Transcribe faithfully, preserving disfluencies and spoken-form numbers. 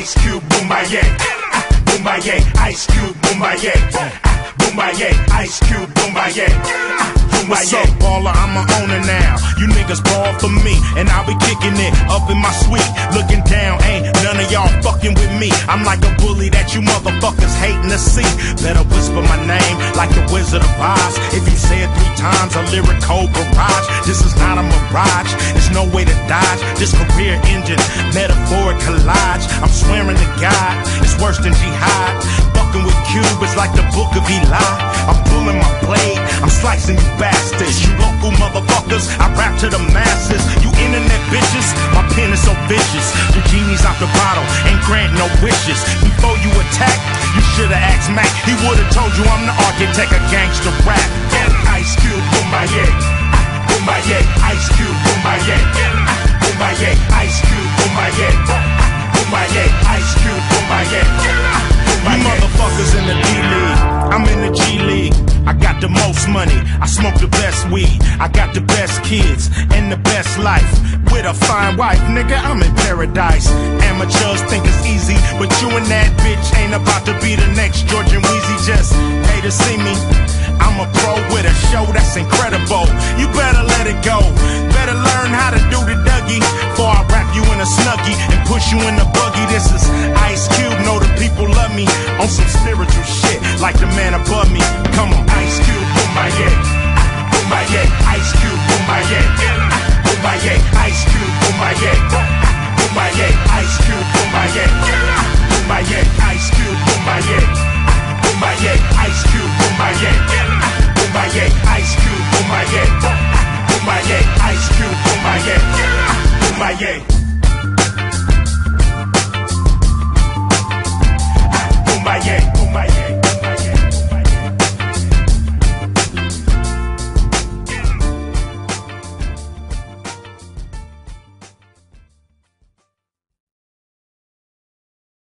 Ice Cube, Boombayé. Boombayé, Ice Cube, Boombayé. Boombayé, Ice Cube, Boombayé. What's up, baller? I'm a owner now. You niggas ball for me, and I'll be kicking it up in my suite. Looking down, ain't none of y'all fucking with me. I'm like a bully that you motherfuckers hating to see. Better whisper my name like the Wizard of Oz. If you say it three times, a lyrical barrage. This is not a mirage, there's no way to dodge. This career engine, metaphoric collage. I'm swearing to God, it's worse than jihad. Fucking with Cube is like the book of Eli. I'm pulling my blade, I'm slicing you bastards. You local motherfuckers, I rap to the masses. You internet bitches, my pen is so vicious. The genie's out the bottle, ain't grant no wishes. Before you attack, you should've asked Mac. He would've told you I'm the architect of gangster rap. Ice Cube, Boombayé. Boombayé, Ice Cube, Boombayé. Boombayé, Ice Cube, Boombayé. Boombayé, Ice Cube, Boombayé. You motherfuckers in the D-League, I'm in the G-League. I got the most money, I smoke the best weed. I got the best kids and the best life. With a fine wife, nigga, I'm in paradise. Amateurs think it's easy, but you and that bitch ain't about to be the next Georgian Wheezy. Just pay to see me. I'm a pro with a show that's incredible. You better let it go. Better learn how to do the Dougie before I wrap you in a Snuggie and push you in the buggy. This is Ice Cube, know the people love me on some spiritual shit like the man above me. Come on, Ice Cube, Boombayé. Boombayé, Ice Cube, Boombayé. Boombayé, Ice Cube, Boombayé. Boombayé, Ice Cube, Boombayé. Boombayé, Ice Cube, Boombayé. Boombayé, Ice Cube, Boombayé. Boombayé, Ice Cube, Boombayé. Boombayé, Ice Cube, Boombayé. Boombayé.